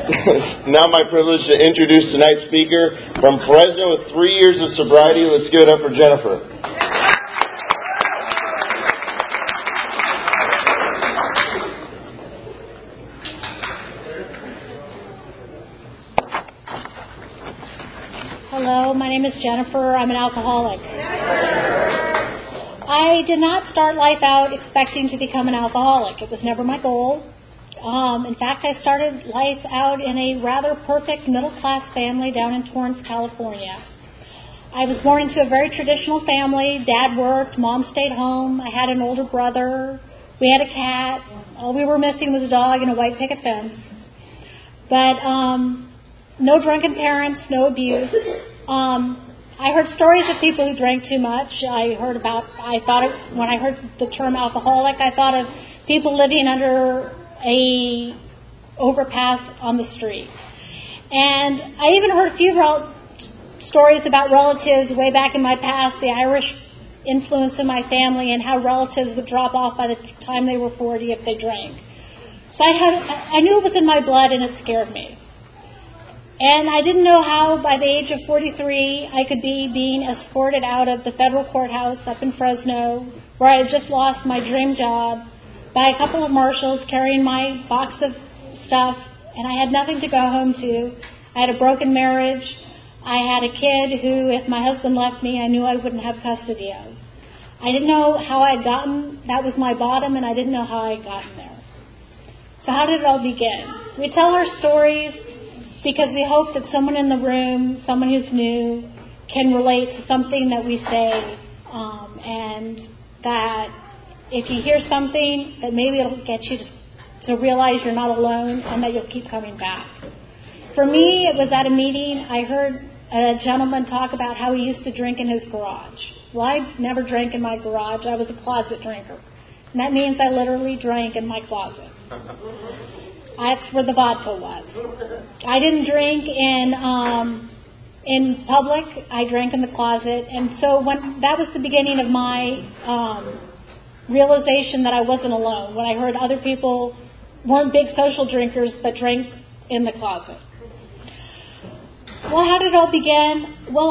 Now my privilege to introduce tonight's speaker from Fresno with 3 years of sobriety. Let's give it up for Jennifer. Hello, my name is Jennifer. I'm an alcoholic. I did not start life out expecting to become an alcoholic. It was never my goal. In fact, I started life out in a rather perfect middle-class family down in Torrance, California. I was born into a very traditional family. Dad worked, Mom stayed home. I had an older brother. We had a cat. All we were missing was a dog and a white picket fence. But no drunken parents, no abuse. I heard stories of people who drank too much. When I heard the term alcoholic, I thought of people living under a overpass on the street. And I even heard a few stories about relatives way back in my past, the Irish influence in my family, and how relatives would drop off by the time they were 40 if they drank. So I knew it was in my blood, and it scared me. And I didn't know how, by the age of 43, I could be being escorted out of the federal courthouse up in Fresno, where I had just lost my dream job, by a couple of marshals carrying my box of stuff, and I had nothing to go home to. I had a broken marriage. I had a kid who, if my husband left me, I knew I wouldn't have custody of. I didn't know how I'd gotten. That was my bottom, and I didn't know how I'd gotten there. So how did it all begin? We tell our stories because we hope that someone in the room, someone who's new, can relate to something that we say, and that if you hear something, that maybe it'll get you to realize you're not alone and that you'll keep coming back. For me, it was at a meeting. I heard a gentleman talk about how he used to drink in his garage. Well, I never drank in my garage. I was a closet drinker. And that means I literally drank in my closet. That's where the vodka was. I didn't drink in public. I drank in the closet. And so that was the beginning of my realization that I wasn't alone, when I heard other people weren't big social drinkers but drank in the closet. Well, how did it all begin? Well,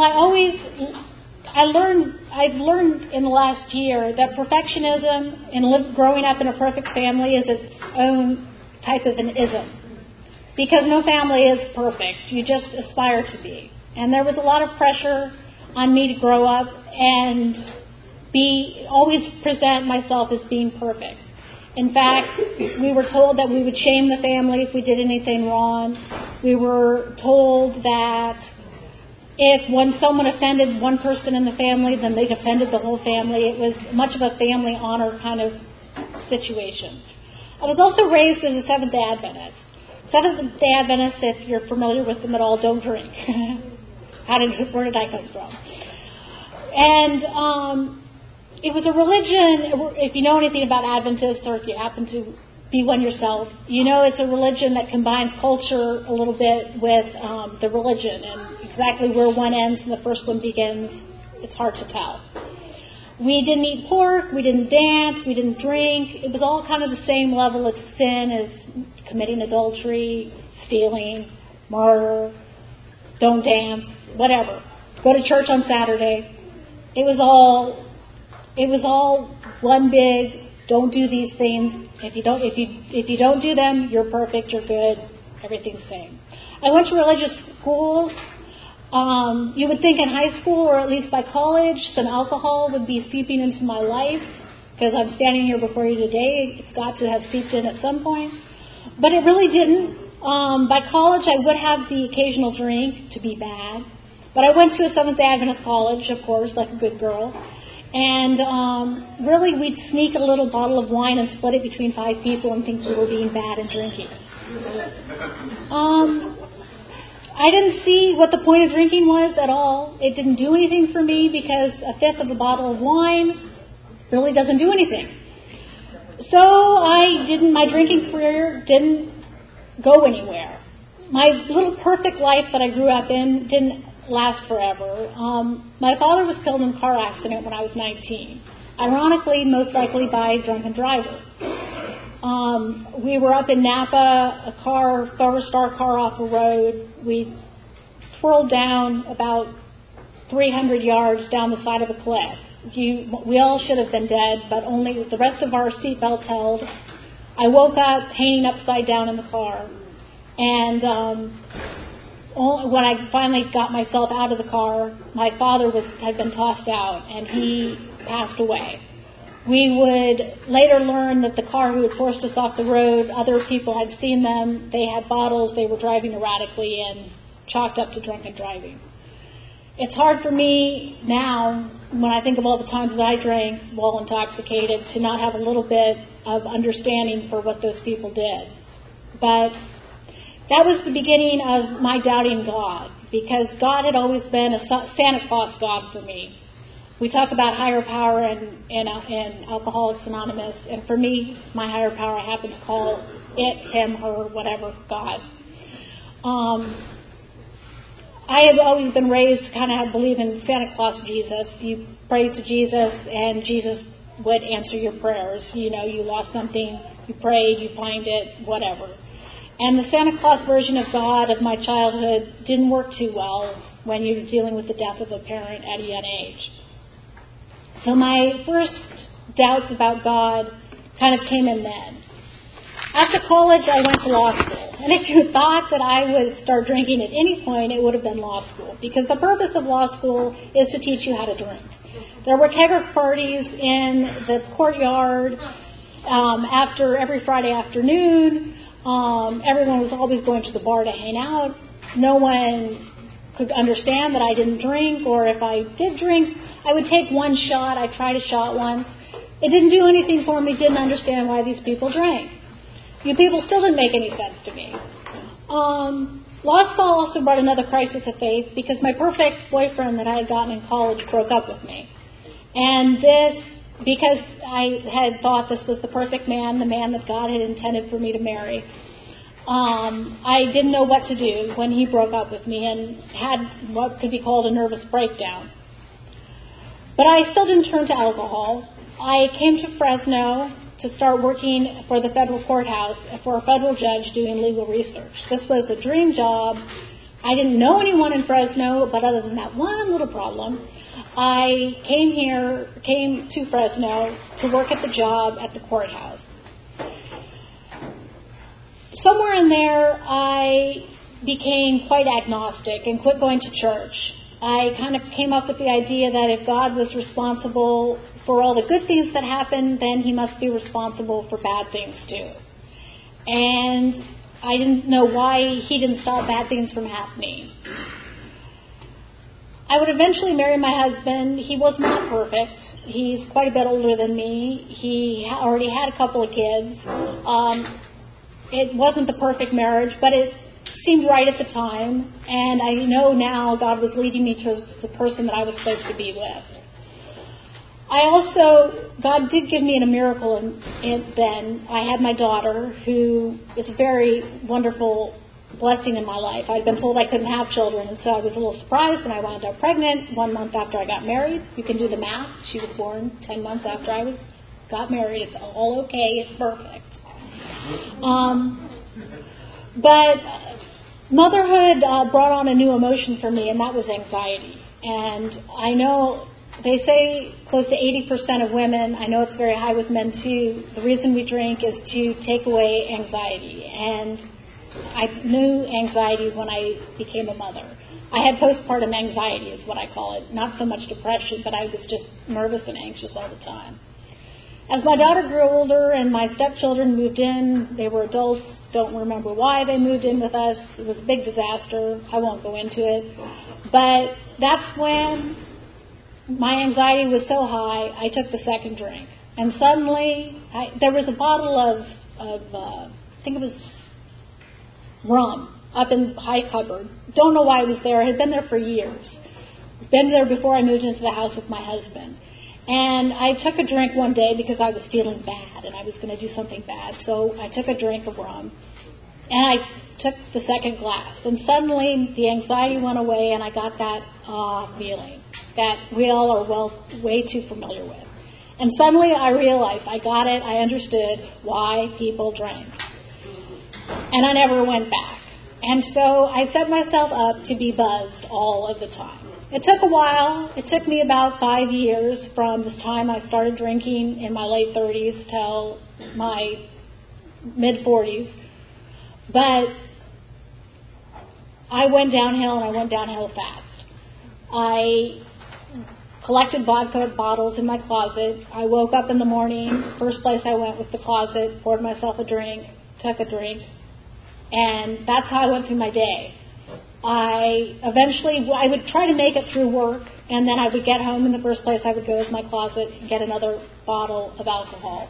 I've learned in the last year that perfectionism and growing up in a perfect family is its own type of an ism. Because no family is perfect. You just aspire to be. And there was a lot of pressure on me to grow up and always present myself as being perfect. In fact, we were told that we would shame the family if we did anything wrong. We were told that if someone offended one person in the family, then they'd offended the whole family. It was much of a family honor kind of situation. I was also raised as a Seventh-day Adventist. Seventh-day Adventists, if you're familiar with them at all, don't drink. Where did I come from? And it was a religion, if you know anything about Adventists, or if you happen to be one yourself, you know it's a religion that combines culture a little bit with the religion, and exactly where one ends and the first one begins, it's hard to tell. We didn't eat pork, we didn't dance, we didn't drink. It was all kind of the same level of sin as committing adultery, stealing, murder, don't dance, whatever. Go to church on Saturday. It was all one big, don't do these things. If you don't do them, you're perfect, you're good, everything's the same. I went to religious school. You would think in high school, or at least by college, some alcohol would be seeping into my life, because I'm standing here before you today. It's got to have seeped in at some point. But it really didn't. By college, I would have the occasional drink to be bad. But I went to a Seventh-day Adventist college, of course, like a good girl. And really, we'd sneak a little bottle of wine and split it between 5 people and think we were being bad and drinking. I didn't see what the point of drinking was at all. It didn't do anything for me because a fifth of a bottle of wine really doesn't do anything. So my drinking career didn't go anywhere. My little perfect life that I grew up in didn't last forever. My father was killed in a car accident when I was 19. Ironically, most likely by a drunken driver. We were up in Napa, a car reversed our car off a road. We twirled down about 300 yards down the side of a cliff. We all should have been dead, but only the rest of our seatbelts held. I woke up hanging upside down in the car. And when I finally got myself out of the car, my father had been tossed out, and he passed away. We would later learn that the car who had forced us off the road, other people had seen them. They had bottles. They were driving erratically and chalked up to drunken driving. It's hard for me now, when I think of all the times that I drank while intoxicated, to not have a little bit of understanding for what those people did. But that was the beginning of my doubting God, because God had always been a Santa Claus God for me. We talk about higher power in Alcoholics Anonymous, and for me, my higher power, I happen to call it, him, her, whatever, God. I have always been raised to kind of believe in Santa Claus Jesus. You pray to Jesus, and Jesus would answer your prayers. You know, you lost something, you prayed, you find it, whatever. And the Santa Claus version of God of my childhood didn't work too well when you're dealing with the death of a parent at a young age. So my first doubts about God kind of came in then. After college, I went to law school. And if you thought that I would start drinking at any point, it would have been law school. Because the purpose of law school is to teach you how to drink. There were kegger parties in the courtyard after every Friday afternoon. Everyone was always going to the bar to hang out. No one could understand that I didn't drink, or if I did drink, I would take one shot. I tried a shot once. It didn't do anything for me. Didn't understand why these people drank. You people still didn't make any sense to me. Law school also brought another crisis of faith, because my perfect boyfriend that I had gotten in college broke up with me. And this, because I had thought this was the perfect man, the man that God had intended for me to marry, I didn't know what to do when he broke up with me and had what could be called a nervous breakdown. But I still didn't turn to alcohol. I came to Fresno to start working for the federal courthouse for a federal judge doing legal research. This was a dream job. I didn't know anyone in Fresno, but other than that one little problem, I came to Fresno to work at the job at the courthouse. Somewhere in there, I became quite agnostic and quit going to church. I kind of came up with the idea that if God was responsible for all the good things that happened, then he must be responsible for bad things too. And I didn't know why he didn't stop bad things from happening. I would eventually marry my husband. He was not perfect. He's quite a bit older than me. He already had a couple of kids. It wasn't the perfect marriage, but it seemed right at the time. And I know now God was leading me to the person that I was supposed to be with. God did give me a miracle then. I had my daughter, who is a very wonderful blessing in my life. I'd been told I couldn't have children, and so I was a little surprised when I wound up pregnant 1 month after I got married. You can do the math. She was born 10 months after I got married. It's all okay. It's perfect. But motherhood brought on a new emotion for me, and that was anxiety. And I know they say close to 80% of women, I know it's very high with men too, the reason we drink is to take away anxiety. And I knew anxiety when I became a mother. I had postpartum anxiety is what I call it. Not so much depression, but I was just nervous and anxious all the time. As my daughter grew older and my stepchildren moved in, they were adults, don't remember why they moved in with us. It was a big disaster. I won't go into it. But that's when my anxiety was so high, I took the second drink. And suddenly, there was a bottle of I think it was rum up in the high cupboard. Don't know why it was there. It had been there for years. Been there before I moved into the house with my husband. And I took a drink one day because I was feeling bad and I was going to do something bad. So I took a drink of rum. And I took the second glass. And suddenly the anxiety went away and I got that feeling that we all are way too familiar with. And suddenly I realized, I got it, I understood why people drank. And I never went back. And so I set myself up to be buzzed all of the time. It took a while. It took me about 5 years from the time I started drinking in my late 30s till my mid-40s. But I went downhill, and I went downhill fast. I collected vodka bottles in my closet. I woke up in the morning. First place I went was the closet, poured myself a drink, took a drink, and that's how I went through my day. I would try to make it through work, and then I would get home, and the first place I would go is my closet and get another bottle of alcohol.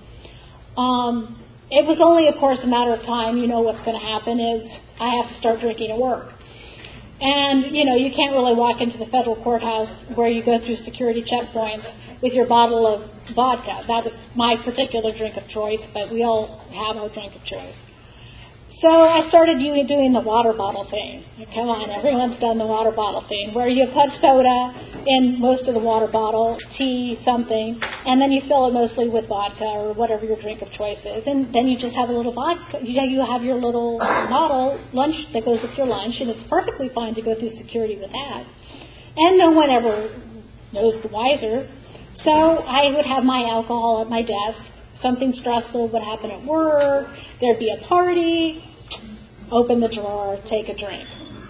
It was only, of course, a matter of time. You know what's going to happen is I have to start drinking at work. And, you can't really walk into the federal courthouse where you go through security checkpoints with your bottle of vodka. That was my particular drink of choice, but we all have our drink of choice. So I started doing the water bottle thing. Come on, everyone's done the water bottle thing, where you put soda in most of the water bottle, tea, something, and then you fill it mostly with vodka or whatever your drink of choice is. And then you just have a little vodka. You have your little bottle lunch that goes with your lunch, and it's perfectly fine to go through security with that. And no one ever knows the wiser. So I would have my alcohol at my desk. Something stressful would happen at work. There'd be a party. Open the drawer, take a drink.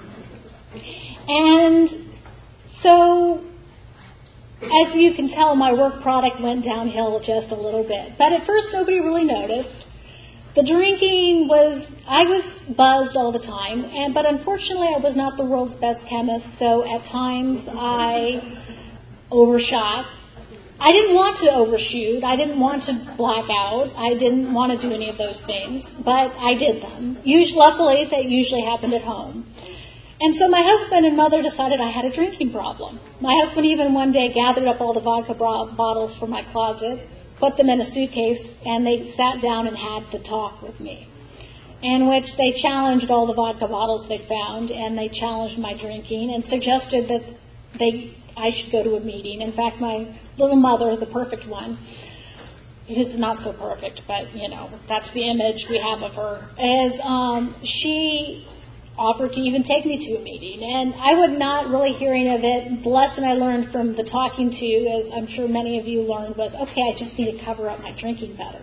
And so, as you can tell, my work product went downhill just a little bit. But at first, nobody really noticed. The drinking I was buzzed all the time, but unfortunately, I was not the world's best chemist, so at times I overshot. I didn't want to overshoot. I didn't want to black out. I didn't want to do any of those things, but I did them. Luckily, that usually happened at home. And so my husband and mother decided I had a drinking problem. My husband even one day gathered up all the vodka bottles from my closet, put them in a suitcase, and they sat down and had the talk with me, in which they challenged all the vodka bottles they found, and they challenged my drinking and suggested that I should go to a meeting. In fact, my little mother, the perfect one, who's not so perfect, but, that's the image we have of her, she offered to even take me to a meeting. And I was not really hearing of it. The lesson I learned from the talking to, as I'm sure many of you learned, was, okay, I just need to cover up my drinking better.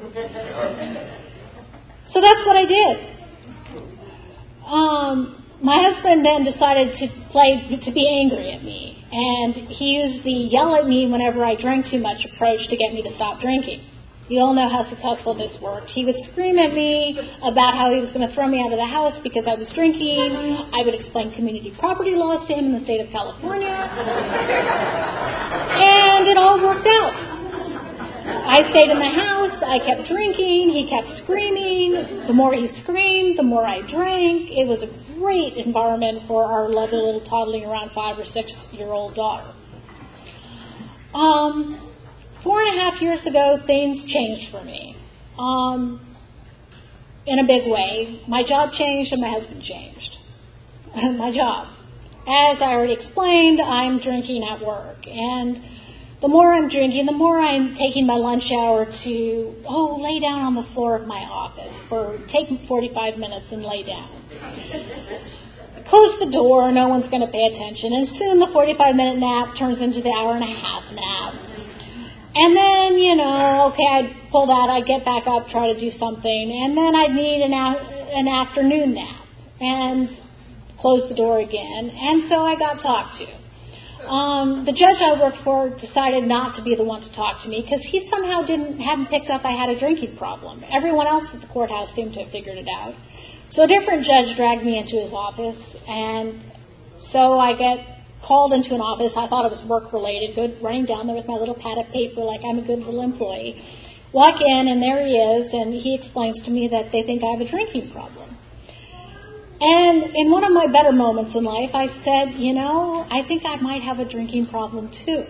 So that's what I did. My husband then decided to be angry at me. And he used the yell at me whenever I drank too much approach to get me to stop drinking. You all know how successful this worked. He would scream at me about how he was going to throw me out of the house because I was drinking. I would explain community property laws to him in the state of California. And it all worked out. I stayed in the house. I kept drinking. He kept screaming. The more he screamed, the more I drank. It was a great environment for our lovely little toddling around 5 or 6 year old daughter. 4.5 years ago, things changed for me in a big way. My job changed and my husband changed. My job. As I already explained, I'm drinking at work. And the more I'm drinking, the more I'm taking my lunch hour to, lay down on the floor of my office take 45 minutes and lay down. Close the door, no one's going to pay attention, and soon the 45-minute nap turns into the hour-and-a-half nap. And then, I'd pull that, I'd get back up, try to do something, and then I'd need an afternoon nap, and close the door again, and so I got talked to. The judge I worked for decided not to be the one to talk to me because he somehow hadn't picked up I had a drinking problem. Everyone else at the courthouse seemed to have figured it out. So a different judge dragged me into his office, and so I get called into an office. I thought it was work-related, running down there with my little pad of paper like I'm a good little employee. Walk in, and there he is, and he explains to me that they think I have a drinking problem. And in one of my better moments in life, I said, I think I might have a drinking problem too.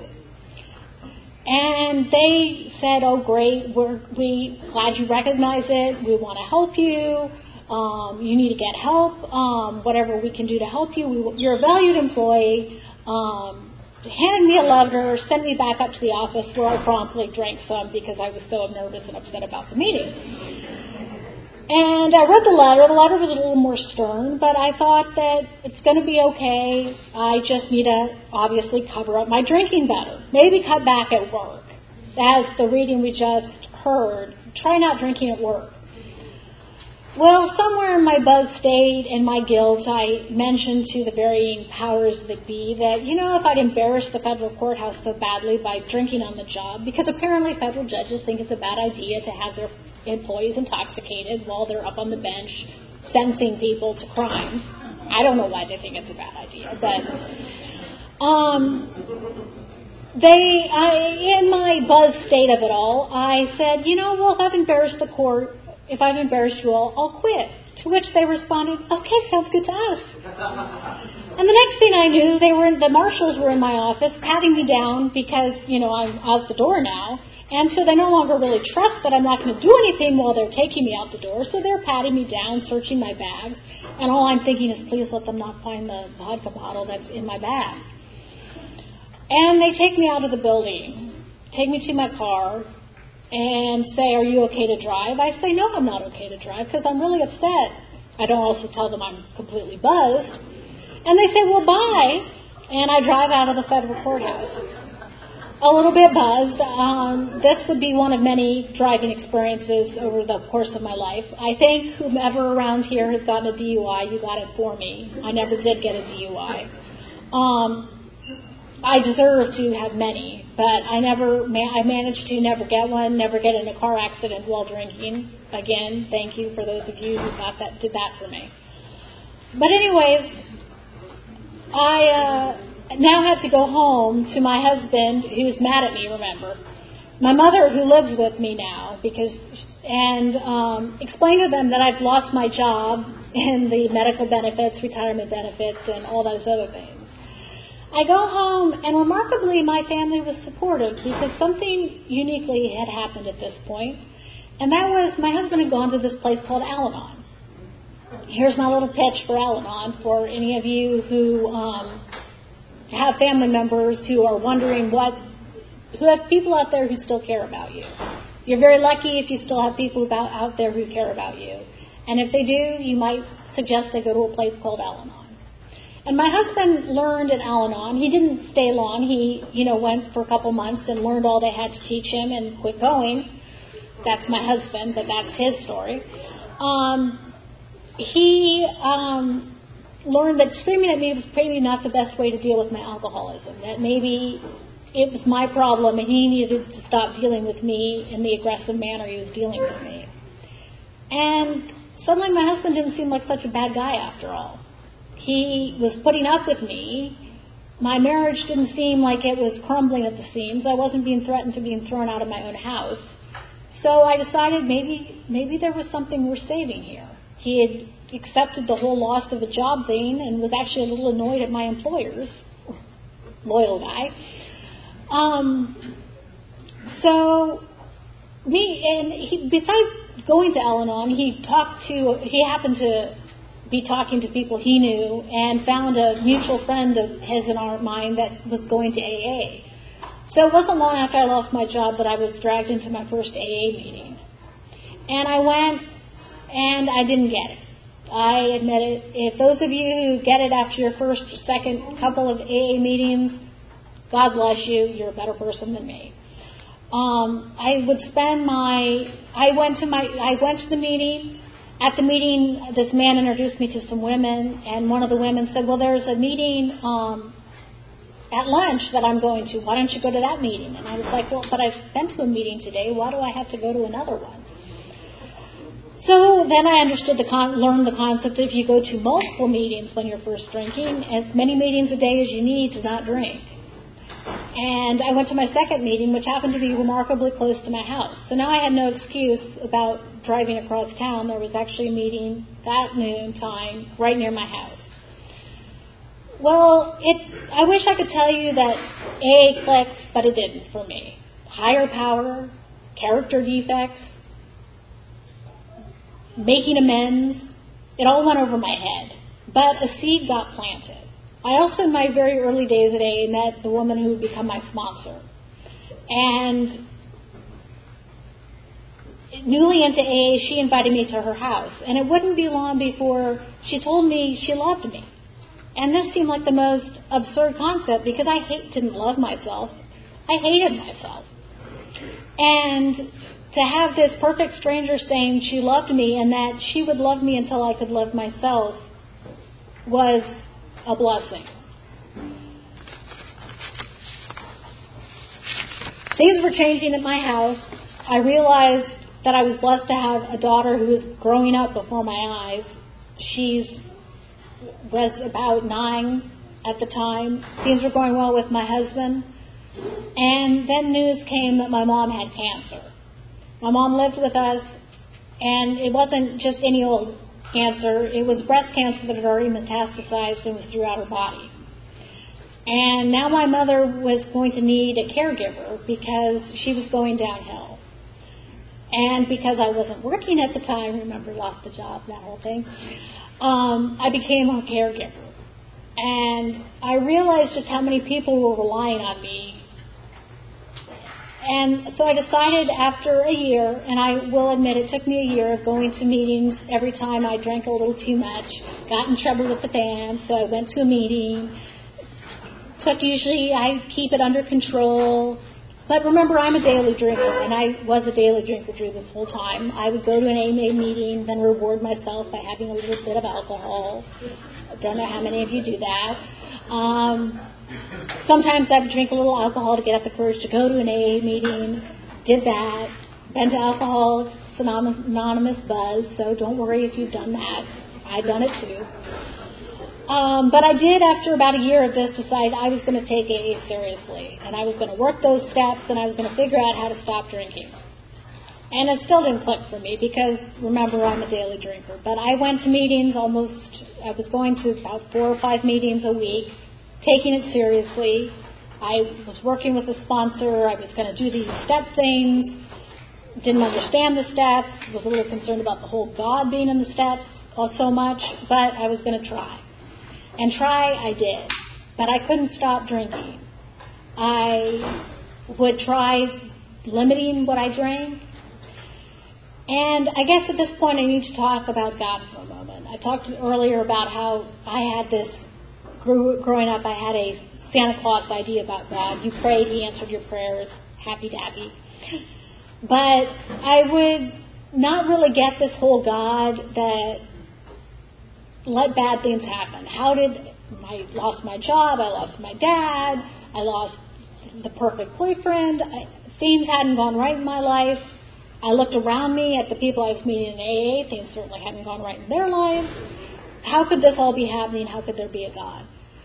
And they said, oh, great, we're glad you recognize it. We want to help you. You need to get help. Whatever we can do to help you. You're a valued employee. handed me a letter, sent me back up to the office where I promptly drank some because I was so nervous and upset about the meeting. And I read the letter. The letter was a little more stern, but I thought that it's going to be okay. I just need to obviously cover up my drinking better. Maybe cut back at work. As the reading we just heard, try not drinking at work. Well, somewhere in my buzz state and my guilt, I mentioned to the varying powers that be that, if I'd embarrassed the federal courthouse so badly by drinking on the job, because apparently federal judges think it's a bad idea to have their employees intoxicated while they're up on the bench sentencing people to crimes. I don't know why they think it's a bad idea, but in my buzz state of it all, I said, well, if I've embarrassed the court, if I've embarrassed you all, I'll quit. To which they responded, okay, sounds good to us. And the next thing I knew, the marshals were in my office patting me down because, I'm out the door now. And so they no longer really trust that I'm not going to do anything while they're taking me out the door. So they're patting me down, searching my bags. And all I'm thinking is, please let them not find the vodka bottle that's in my bag. And they take me out of the building, take me to my car, and say, are you okay to drive? I say, no, I'm not okay to drive because I'm really upset. I don't also tell them I'm completely buzzed. And they say, well, bye. And I drive out of the federal courthouse. A little bit buzzed. This would be one of many driving experiences over the course of my life. I think whomever around here has gotten a DUI, you got it for me. I never did get a DUI. I deserve to have many, but I managed to never get one, never get in a car accident while drinking. Again, thank you for those of you who did that for me. But anyways, I now had to go home to my husband, who's mad at me, remember. My mother, who lives with me now, explain to them that I've lost my job and the medical benefits, retirement benefits, and all those other things. I go home, and remarkably, my family was supportive because something uniquely had happened at this point, and that was my husband had gone to this place called Al-Anon. Here's my little pitch for Al-Anon for any of you who have family members who are wondering who have people out there who still care about you. You're very lucky if you still have people out there who care about you. And if they do, you might suggest they go to a place called Al-Anon. And my husband learned in Al-Anon. He didn't stay long. He, went for a couple months and learned all they had to teach him and quit going. That's my husband, but that's his story. He learned that screaming at me was maybe not the best way to deal with my alcoholism, that maybe it was my problem and he needed to stop dealing with me in the aggressive manner he was dealing with me. And suddenly my husband didn't seem like such a bad guy after all. He was putting up with me. My marriage didn't seem like it was crumbling at the seams. I wasn't being threatened to being thrown out of my own house. So I decided maybe there was something worth saving here. He had accepted the whole loss of a job thing and was actually a little annoyed at my employers. Loyal guy. Besides going to Al-Anon, he happened to be talking to people he knew and found a mutual friend of his and mine that was going to AA. So it wasn't long after I lost my job that I was dragged into my first AA meeting. And I went, and I didn't get it. I admit it. If those of you who get it after your first or second couple of AA meetings, God bless you, you're a better person than me. I went to the meeting. At the meeting, this man introduced me to some women, and one of the women said, well, there's a meeting at lunch that I'm going to. Why don't you go to that meeting? And I was like, well, but I've been to a meeting today. Why do I have to go to another one? So then I learned the concept if you go to multiple meetings when you're first drinking, as many meetings a day as you need to not drink. And I went to my second meeting, which happened to be remarkably close to my house. So now I had no excuse about driving across town. There was actually a meeting that noon time right near my house. Well, I wish I could tell you that AA clicked, but it didn't for me. Higher power, character defects, making amends, it all went over my head. But a seed got planted. I also, in my very early days at AA, met the woman who would become my sponsor. And newly into AA, she invited me to her house. And it wouldn't be long before she told me she loved me. And this seemed like the most absurd concept because I didn't love myself. I hated myself. And to have this perfect stranger saying she loved me and that she would love me until I could love myself was a blessing. Things were changing at my house. I realized that I was blessed to have a daughter who was growing up before my eyes. She was about 9 at the time. Things were going well with my husband. And then news came that my mom had cancer. My mom lived with us, and it wasn't just any old cancer. It was breast cancer that had already metastasized and was throughout her body. And now my mother was going to need a caregiver because she was going downhill. And because I wasn't working at the time, remember, lost the job, that whole thing, I became her caregiver. And I realized just how many people were relying on me. And so I decided after a year, and I will admit it took me a year of going to meetings every time I drank a little too much, got in trouble with the band, so I went to a meeting. Usually I keep it under control. But remember, I'm a daily drinker, and I was a daily drinker through this whole time. I would go to an AA meeting, then reward myself by having a little bit of alcohol. I don't know how many of you do that. Sometimes I would drink a little alcohol to get up the courage to go to an AA meeting. Did that. Been to Alcoholics Anonymous Buzz, so don't worry if you've done that. I've done it too. But I did, after about a year of this, decide I was going to take AA seriously. And I was going to work those steps, and I was going to figure out how to stop drinking. And it still didn't click for me because, remember, I'm a daily drinker. But I went to meetings I was going to about 4 or 5 meetings a week, taking it seriously. I was working with a sponsor. I was going to do these step things. Didn't understand the steps. Was a little concerned about the whole God being in the steps so much. But I was going to try. And try I did. But I couldn't stop drinking. I would try limiting what I drank. And I guess at this point I need to talk about God for a moment. I talked earlier about how I had this, growing up I had a Santa Claus idea about God. You prayed, He answered your prayers, happy-dappy. But I would not really get this whole God that let bad things happen. I lost my job, I lost my dad, I lost the perfect boyfriend, things hadn't gone right in my life. I looked around me at the people I was meeting in AA, things certainly hadn't gone right in their lives. How could this all be happening? How could there be a God?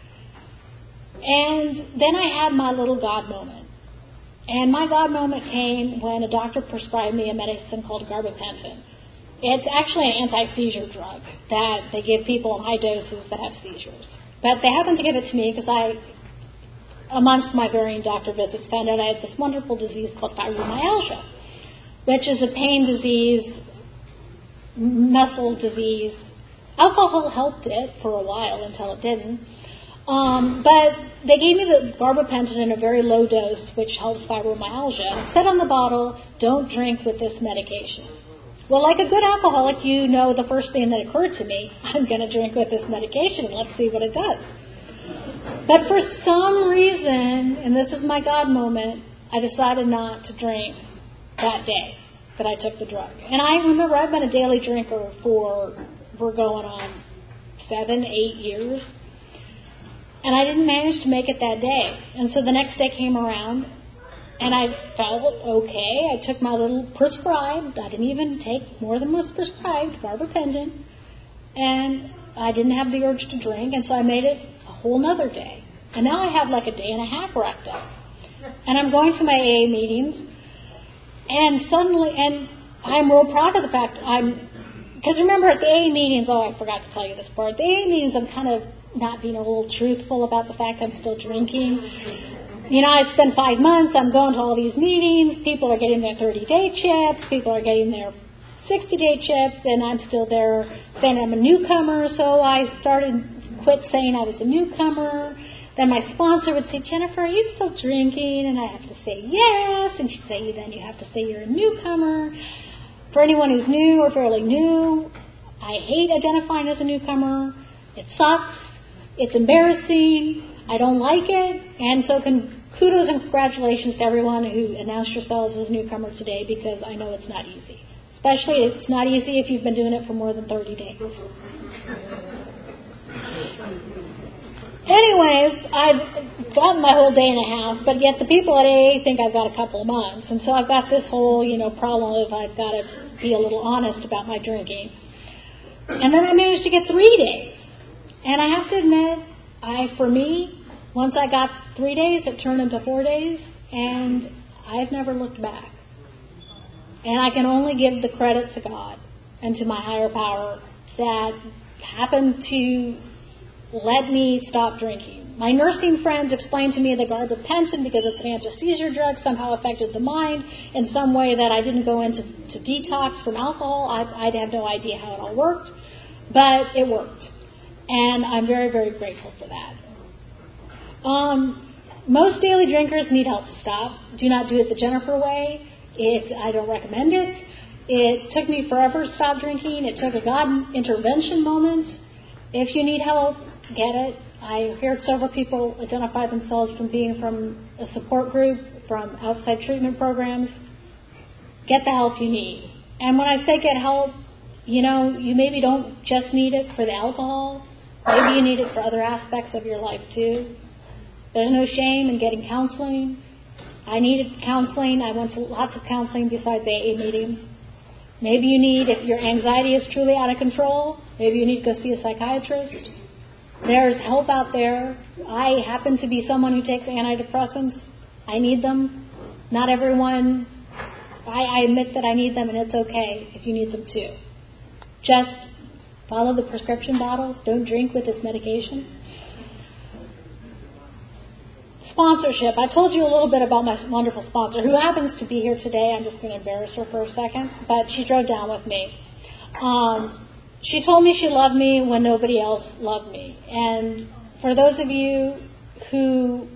And then I had my little God moment. And my God moment came when a doctor prescribed me a medicine called gabapentin. It's actually an anti-seizure drug that they give people in high doses that have seizures. But they happened to give it to me because amongst my varying doctor visits, found out I had this wonderful disease called fibromyalgia, which is a pain disease, muscle disease. Alcohol helped it for a while until it didn't. But they gave me the gabapentin in a very low dose, which helps fibromyalgia. And it said on the bottle, don't drink with this medication. Well, like a good alcoholic, you know the first thing that occurred to me, I'm going to drink with this medication and let's see what it does. But for some reason, and this is my God moment, I decided not to drink that day that I took the drug. And I remember I've been a daily drinker we're going on 7, 8 years. And I didn't manage to make it that day. And so the next day came around, and I felt okay. I took my little prescribed, I didn't even take more than was prescribed, gabapentin, and I didn't have the urge to drink, and so I made it a whole nother day. And now I have like a day and a half wrapped up. And I'm going to my AA meetings, and I'm real proud of the fact because remember at the AA meetings, I forgot to tell you this part, the AA meetings I'm kind of not being a little truthful about the fact I'm still drinking. You know, I spent 5 months, I'm going to all these meetings, people are getting their 30-day chips, people are getting their 60-day chips, and I'm still there saying I'm a newcomer, so I started quit saying I was a newcomer. Then my sponsor would say, Jennifer, are you still drinking? And I have to say yes. And she'd say, then you have to say you're a newcomer. For anyone who's new or fairly new, I hate identifying as a newcomer. It sucks. It's embarrassing. I don't like it. And so kudos and congratulations to everyone who announced yourselves as a newcomer today, because I know it's not easy. Especially it's not easy if you've been doing it for more than 30 days. Anyways, I've gotten my whole day and a half, but yet the people at AA think I've got a couple of months. And so I've got this whole, problem of I've got to be a little honest about my drinking. And then I managed to get 3 days. And I have to admit, for me, once I got 3 days, it turned into 4 days, and I've never looked back. And I can only give the credit to God and to my higher power that happened to let me stop drinking. My nursing friends explained to me that gabapentin, because it's an anti-seizure drug, somehow affected the mind in some way that I didn't go into detox from alcohol. I have no idea how it all worked, but it worked. And I'm very, very grateful for that. Most daily drinkers need help to stop. Do not do it the Jennifer way. I don't recommend it. It took me forever to stop drinking. It took a God intervention moment. If you need help, get it. I heard several people identify themselves from being from a support group, from outside treatment programs. Get the help you need. And when I say get help, you maybe don't just need it for the alcohol. Maybe you need it for other aspects of your life too. There's no shame in getting counseling. I needed counseling. I went to lots of counseling besides AA meetings. Maybe you need, if your anxiety is truly out of control, maybe you need to go see a psychiatrist. There's help out there. I happen to be someone who takes antidepressants. I need them. Not everyone. I admit that I need them, and it's okay if you need them too. Just follow the prescription bottles. Don't drink with this medication. Sponsorship. I told you a little bit about my wonderful sponsor, who happens to be here today. I'm just going to embarrass her for a second, but she drove down with me. She told me she loved me when nobody else loved me. And for those of you who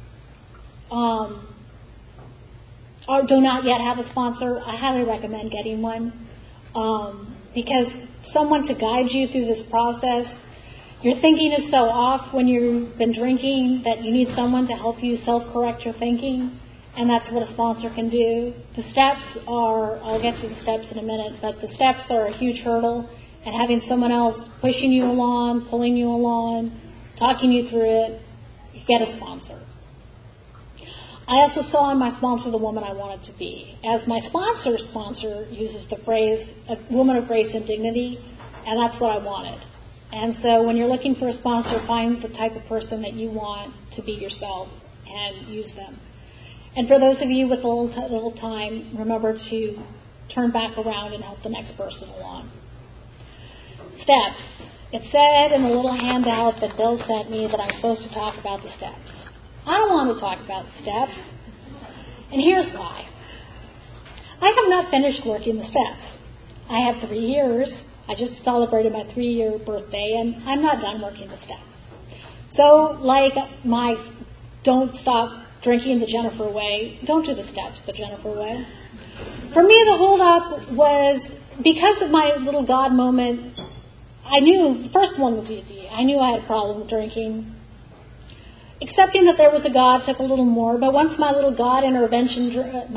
do not yet have a sponsor, I highly recommend getting one, because someone to guide you through this process. Your thinking is so off when you've been drinking that you need someone to help you self-correct your thinking, and that's what a sponsor can do. The steps are, I'll get to the steps in a minute, but the steps are a huge hurdle, and having someone else pushing you along, pulling you along, talking you through it, get a sponsor. I also saw in my sponsor the woman I wanted to be. As my sponsor's sponsor uses the phrase, a woman of grace and dignity, and that's what I wanted. And so when you're looking for a sponsor, find the type of person that you want to be yourself and use them. And for those of you with a little time, remember to turn back around and help the next person along. Steps. It said in the little handout that Bill sent me that I'm supposed to talk about the steps. I don't want to talk about the steps. And here's why. I have not finished working the steps. I have 3 years. I just celebrated my 3-year birthday, and I'm not done working the steps. So, like my don't stop drinking the Jennifer way, don't do the steps the Jennifer way. For me, the hold-up was, because of my little God moment, I knew the first one was easy. I knew I had a problem with drinking. Accepting that there was a God took a little more, but once my little God intervention,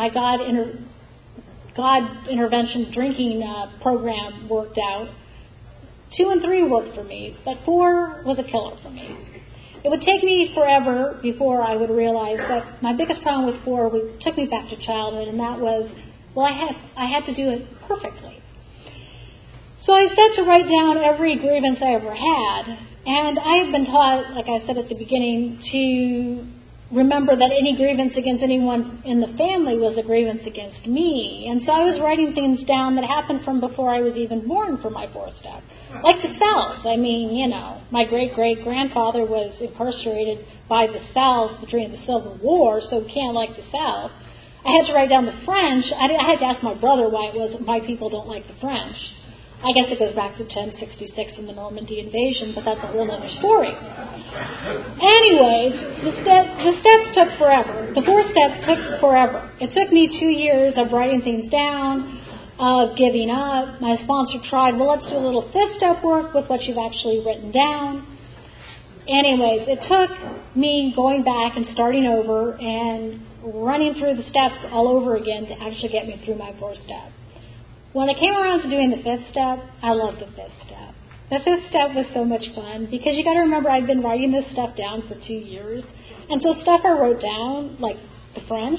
God intervention drinking program worked out, 2 and 3 worked for me, but 4 was a killer for me. It would take me forever before I would realize that my biggest problem with 4 took me back to childhood, and that was, I had to do it perfectly. So I said to write down every grievance I ever had, and I have been taught, like I said at the beginning, to remember that any grievance against anyone in the family was a grievance against me. And so I was writing things down that happened from before I was even born for my 4th step. Like the South. I mean, my great-great-grandfather was incarcerated by the South during the Civil War, so can't like the South. I had to write down the French. I had to ask my brother why it was my people don't like the French. I guess it goes back to 1066 and the Normandy invasion, but that's a whole other story. Anyways, the steps took forever. The 4 steps took forever. It took me 2 years of writing things down, of giving up. My sponsor tried, well, let's do a little 5th step work with what you've actually written down. Anyways, it took me going back and starting over and running through the steps all over again to actually get me through my 4th step. When I came around to doing the 5th step, I loved the 5th step. The 5th step was so much fun because you got to remember I'd been writing this stuff down for 2 years. And so stuff I wrote down, like the French,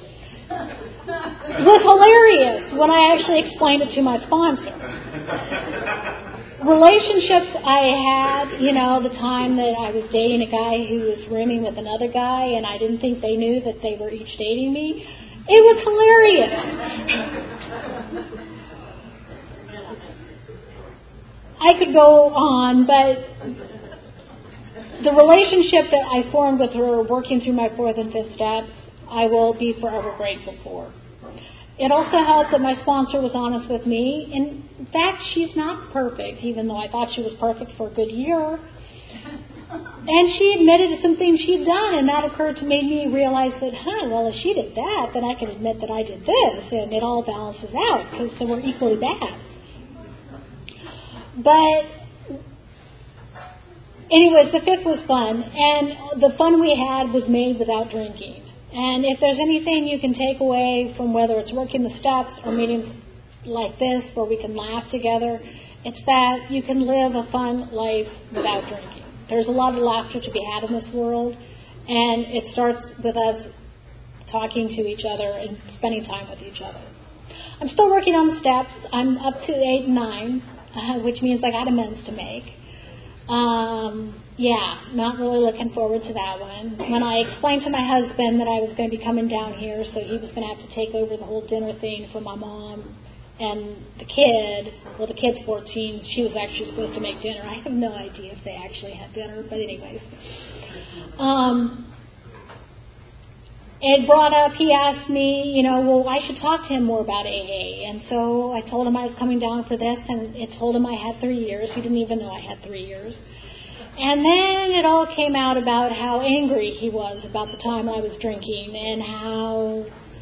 was hilarious when I actually explained it to my sponsor. Relationships I had, the time that I was dating a guy who was rooming with another guy and I didn't think they knew that they were each dating me, it was hilarious. I could go on, but the relationship that I formed with her working through my 4th and 5th steps, I will be forever grateful for. It also helped that my sponsor was honest with me. In fact, she's not perfect, even though I thought she was perfect for a good year. And she admitted to some things she'd done, and that occurred to make me realize that, well, if she did that, then I can admit that I did this, and it all balances out, because then we're equally bad. But anyways, the 5th was fun, and the fun we had was made without drinking. And if there's anything you can take away from whether it's working the steps or meetings like this where we can laugh together, it's that you can live a fun life without drinking. There's a lot of laughter to be had in this world, and it starts with us talking to each other and spending time with each other. I'm still working on the steps. I'm up to 8 and 9. Which means I got amends to make. Not really looking forward to that one. When I explained to my husband that I was going to be coming down here, so he was going to have to take over the whole dinner thing for my mom and the kid. Well, the kid's 14. She was actually supposed to make dinner. I have no idea if they actually had dinner, but anyways. It brought up, he asked me, I should talk to him more about AA. And so I told him I was coming down for this, and it told him I had 3 years. He didn't even know I had 3 years. And then it all came out about how angry he was about the time I was drinking and how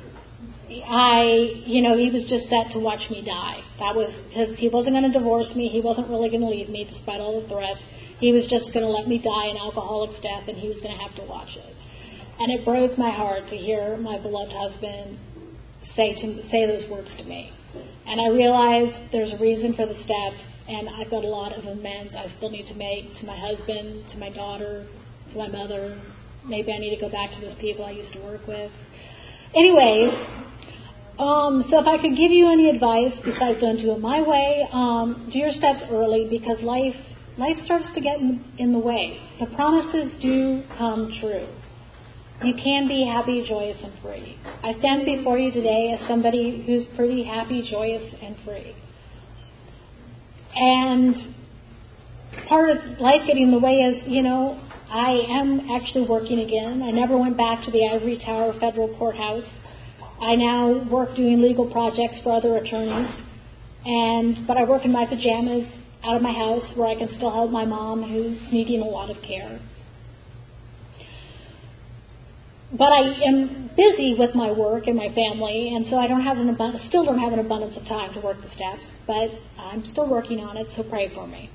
he was just set to watch me die. That was because he wasn't going to divorce me. He wasn't really going to leave me despite all the threats. He was just going to let me die an alcoholic's death, and he was going to have to watch it. And it broke my heart to hear my beloved husband say those words to me. And I realized there's a reason for the steps, and I've got a lot of amends I still need to make to my husband, to my daughter, to my mother. Maybe I need to go back to those people I used to work with. Anyways, so if I could give you any advice besides don't do it my way, do your steps early because life starts to get in the way. The promises do come true. You can be happy, joyous, and free. I stand before you today as somebody who's pretty happy, joyous, and free. And part of life getting in the way is, I am actually working again. I never went back to the Ivory Tower Federal Courthouse. I now work doing legal projects for other attorneys. But I work in my pajamas out of my house where I can still help my mom who's needing a lot of care. But I am busy with my work and my family, and so I still don't have an abundance of time to work the steps, but I'm still working on it, so pray for me.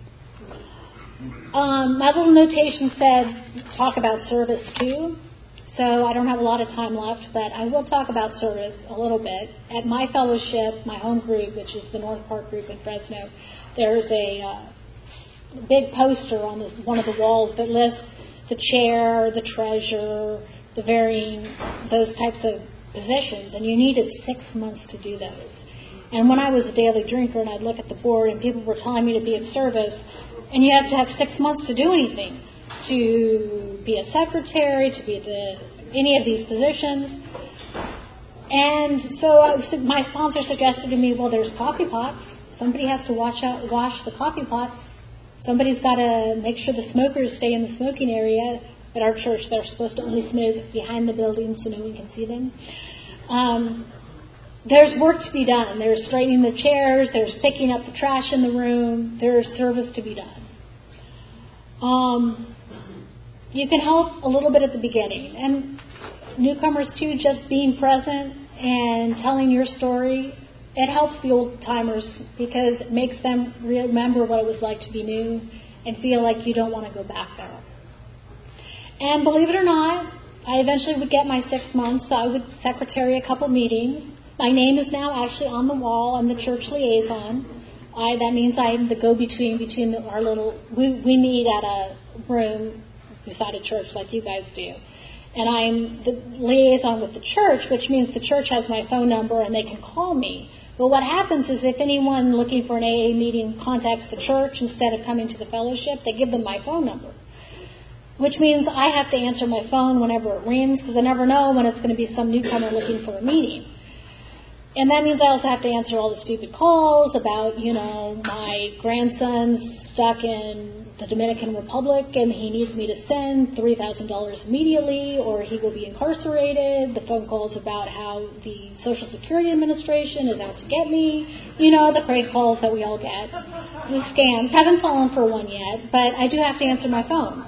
My little notation said talk about service too, so I don't have a lot of time left, but I will talk about service a little bit. At my fellowship, my home group, which is the North Park group in Fresno, there's a big poster on one of the walls that lists the chair, the treasurer, the varying, those types of positions, and you needed 6 months to do those. And when I was a daily drinker and I'd look at the board and people were telling me to be of service, and you have to have 6 months to do anything, to be a secretary, to be any of these positions. And so my sponsor suggested to me, well, there's coffee pots. Somebody has to wash the coffee pots. Somebody's got to make sure the smokers stay in the smoking area. At our church, they're supposed to only smoke behind the building so no one can see them. there's work to be done. There's straightening the chairs. There's picking up the trash in the room. There's service to be done. You can help a little bit at the beginning. And newcomers, too, just being present and telling your story, it helps the old-timers because it makes them remember what it was like to be new and feel like you don't want to go back there. And believe it or not, I eventually would get my 6 months, so I would secretary a couple meetings. My name is now actually on the wall. I'm the church liaison. That means I'm the go-between between our little... We meet at a room beside a church like you guys do. And I'm the liaison with the church, which means the church has my phone number and they can call me. But what happens is if anyone looking for an AA meeting contacts the church instead of coming to the fellowship, they give them my phone number. Which means I have to answer my phone whenever it rings because I never know when it's going to be some newcomer looking for a meeting. And that means I also have to answer all the stupid calls about, my grandson's stuck in the Dominican Republic and he needs me to send $3,000 immediately or he will be incarcerated. The phone calls about how the Social Security Administration is out to get me. The great calls that we all get. The scams. Haven't fallen for one yet, but I do have to answer my phone.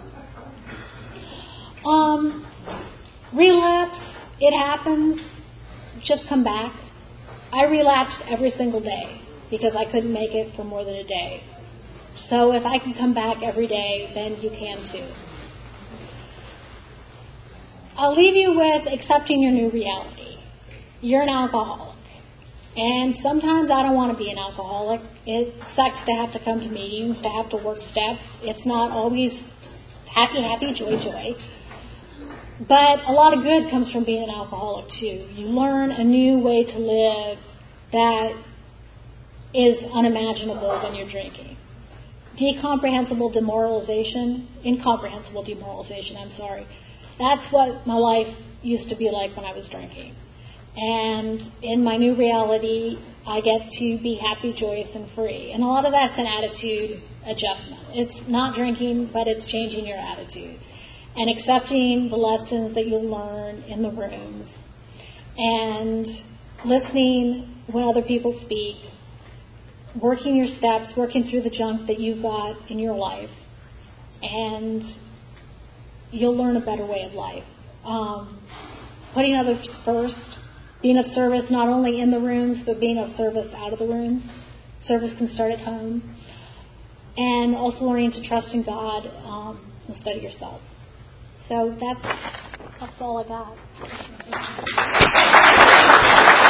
Relapse, it happens. Just come back. I relapsed every single day because I couldn't make it for more than a day. So if I can come back every day, then you can too. I'll leave you with accepting your new reality. You're an alcoholic. And sometimes I don't want to be an alcoholic. It sucks to have to come to meetings, to have to work steps. It's not always happy, joy. But a lot of good comes from being an alcoholic, too. You learn a new way to live that is unimaginable when you're drinking. Incomprehensible demoralization. That's what my life used to be like when I was drinking. And in my new reality, I get to be happy, joyous, and free. And a lot of that's an attitude adjustment. It's not drinking, but it's changing your attitude. And accepting the lessons that you learn in the rooms, and listening when other people speak, working your steps, working through the junk that you've got in your life, and you'll learn a better way of life. Putting others first, being of service not only in the rooms, but being of service out of the rooms. Service can start at home. And also learning to trust in God instead of yourself. So that's all I got.